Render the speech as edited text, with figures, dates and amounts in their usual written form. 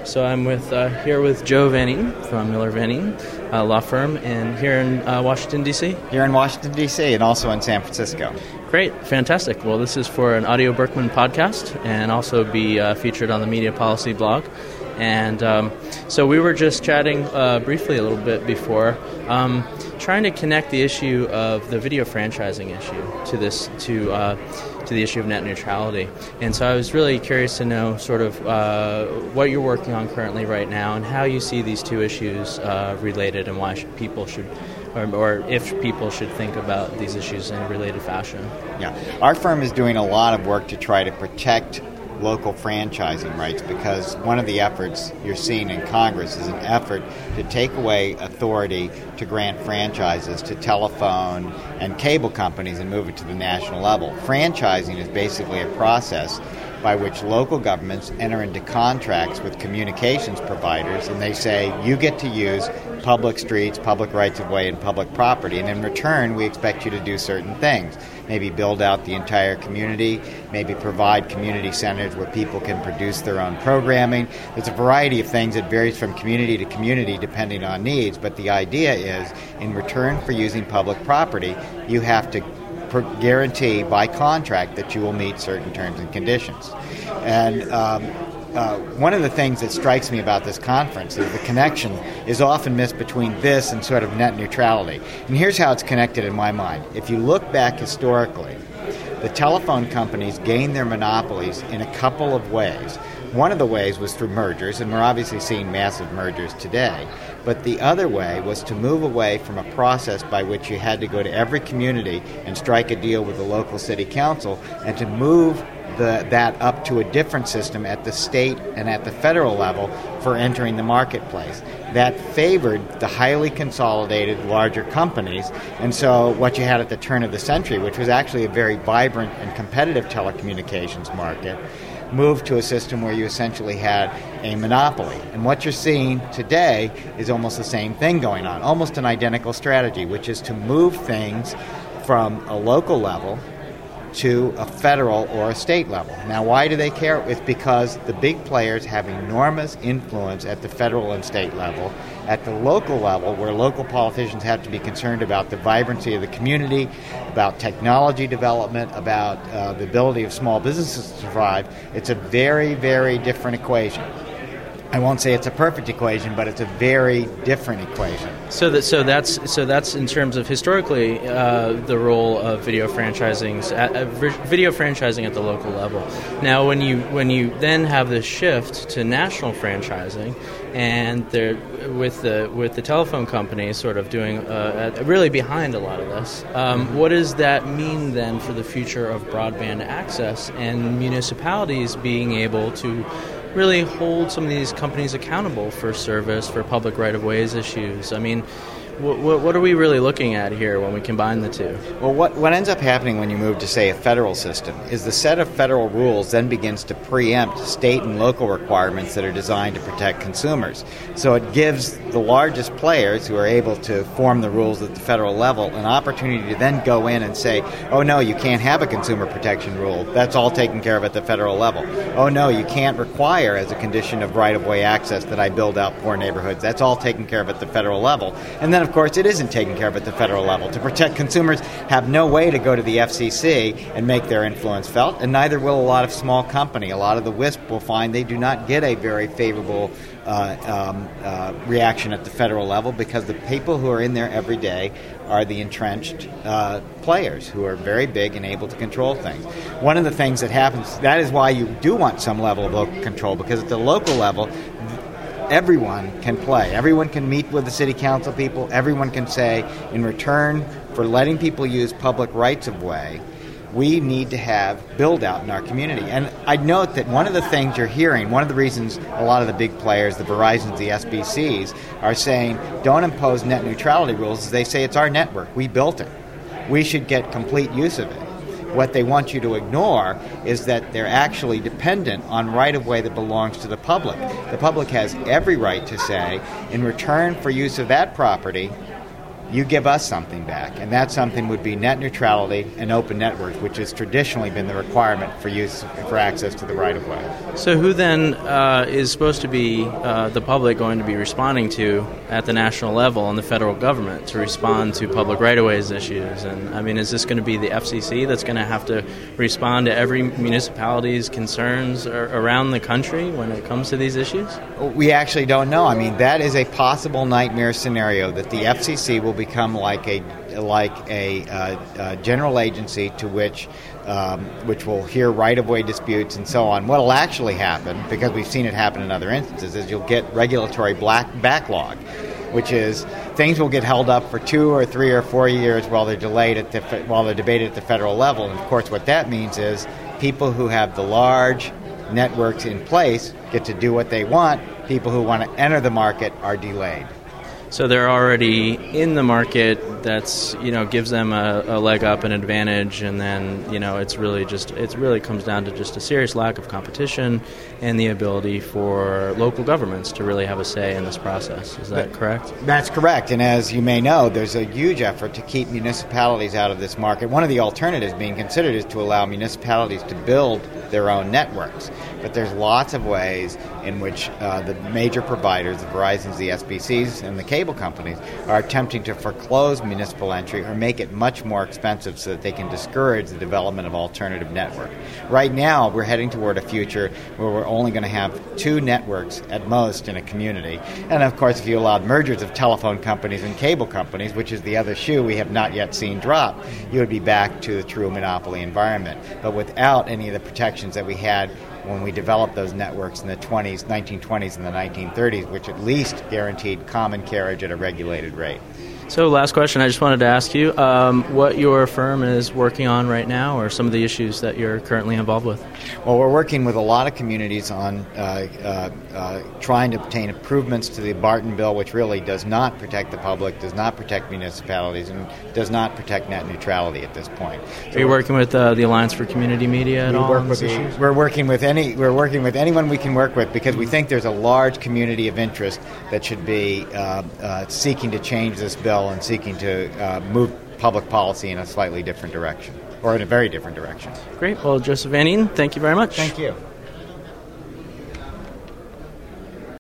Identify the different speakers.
Speaker 1: So I'm here with Joe Venning from Miller Venning law firm, and here in Washington, D.C.?
Speaker 2: Here in Washington, D.C., and also in San Francisco.
Speaker 1: Great. Fantastic. Well, this is for an Audio Berkman podcast and also be featured on the Media Policy blog. And so we were just chatting briefly a little bit before, trying to connect the issue of the video franchising issue to the issue of net neutrality. And so I was really curious to know sort of what you're working on currently right now and how you see these two issues related and why people should, or if people should think about these issues in a related fashion.
Speaker 2: Yeah. Our firm is doing a lot of work to try to protect local franchising rights, because one of the efforts you're seeing in Congress is an effort to take away authority to grant franchises to telephone and cable companies and move it to the national level. Franchising is basically a process by which local governments enter into contracts with communications providers, and they say, you get to use public streets, public rights-of-way, and public property, and in return, we expect you to do certain things. Maybe build out the entire community, maybe provide community centers where people can produce their own programming. There's a variety of things that varies from community to community depending on needs, but the idea is, in return for using public property, you have to guarantee by contract that you will meet certain terms and conditions. And one of the things that strikes me about this conference is the connection is often missed between this and sort of net neutrality. And here's how it's connected in my mind. If you look back historically, the telephone companies gained their monopolies in a couple of ways. One of the ways was through mergers, and we're obviously seeing massive mergers today. But the other way was to move away from a process by which you had to go to every community and strike a deal with the local city council, and to move that up to a different system at the state and at the federal level for entering the marketplace. That favored the highly consolidated larger companies, and so what you had at the turn of the century, which was actually a very vibrant and competitive telecommunications market, moved to a system where you essentially had a monopoly. And what you're seeing today is almost the same thing going on, almost an identical strategy, which is to move things from a local level to a federal or a state level. Now, why do they care? It's because the big players have enormous influence at the federal and state level. At the local level, where local politicians have to be concerned about the vibrancy of the community, about technology development, about the ability of small businesses to survive, it's a very, very different equation. I won't say it's a perfect equation, but it's a very different equation.
Speaker 1: So that's in terms of historically the role of video franchising at the local level. Now, when you then have this shift to national franchising, and with the telephone companies sort of doing really behind a lot of this, what does that mean then for the future of broadband access and municipalities being able to really hold some of these companies accountable for service, for public right-of-ways issues? I mean, what are we really looking at here when we combine the two?
Speaker 2: Well, what ends up happening when you move to, say, a federal system is the set of federal rules then begins to preempt state and local requirements that are designed to protect consumers. So it gives the largest players who are able to form the rules at the federal level an opportunity to then go in and say, oh, no, you can't have a consumer protection rule. That's all taken care of at the federal level. Oh, no, you can't require as a condition of right-of-way access that I build out poor neighborhoods. That's all taken care of at the federal level. And then, of course, it isn't taken care of at the federal level. To protect consumers have no way to go to the FCC and make their influence felt, and neither will a lot of small company. A lot of the WISP will find they do not get a very favorable reaction at the federal level, because the people who are in there every day are the entrenched players who are very big and able to control things. One of the things that happens, that is why you do want some level of local control, because at the local level, everyone can play. Everyone can meet with the city council people. Everyone can say, in return for letting people use public rights-of-way, we need to have build-out in our community. And I'd note that one of the things you're hearing, one of the reasons a lot of the big players, the Verizons, the SBCs, are saying, don't impose net neutrality rules, is they say it's our network. We built it. We should get complete use of it. What they want you to ignore is that they're actually dependent on right-of-way that belongs to the public. The public has every right to say, in return for use of that property, you give us something back. And that something would be net neutrality and open networks, which has traditionally been the requirement for access to the right-of-way.
Speaker 1: So who then is supposed to be the public going to be responding to at the national level and the federal government to respond to public right-of-ways issues? And I mean, is this going to be the FCC that's going to have to respond to every municipality's concerns around the country when it comes to these issues?
Speaker 2: We actually don't know. I mean, that is a possible nightmare scenario, that the FCC will become like a general agency to which will hear right-of-way disputes and so on. What will actually happen, because we've seen it happen in other instances, is you'll get regulatory backlog, which is things will get held up for 2 or 3 or 4 years while they're debated at the federal level. And of course, what that means is people who have the large networks in place get to do what they want. People who want to enter the market are delayed.
Speaker 1: So they're already in the market. That's, gives them a leg up, an advantage, and then it really comes down to just a serious lack of competition and the ability for local governments to really have a say in this process. Is that correct?
Speaker 2: That's correct. And as you may know, there's a huge effort to keep municipalities out of this market. One of the alternatives being considered is to allow municipalities to build their own networks. But there's lots of ways in which the major providers, the Verizons, the SBCs, and the cable companies are attempting to foreclose municipal entry or make it much more expensive so that they can discourage the development of alternative network. Right now, we're heading toward a future where we're only going to have 2 networks at most in a community. And of course, if you allowed mergers of telephone companies and cable companies, which is the other shoe we have not yet seen drop, you would be back to the true monopoly environment. But without any of the protections that we had when we developed those networks in the 1920s and the 1930s, which at least guaranteed common carriage at a regulated rate.
Speaker 1: So last question, I just wanted to ask you what your firm is working on right now, or some of the issues that you're currently involved with.
Speaker 2: Well, we're working with a lot of communities on trying to obtain improvements to the Barton Bill, which really does not protect the public, does not protect municipalities, and does not protect net neutrality at this point.
Speaker 1: So are you working with the Alliance for Community Media at all?
Speaker 2: We're working with anyone we can work with, because we think there's a large community of interest that should be seeking to change this bill and seeking to move public policy in a slightly different direction, or in a very different direction.
Speaker 1: Great. Well, Joseph Van Eaton, thank you very much.
Speaker 2: Thank you.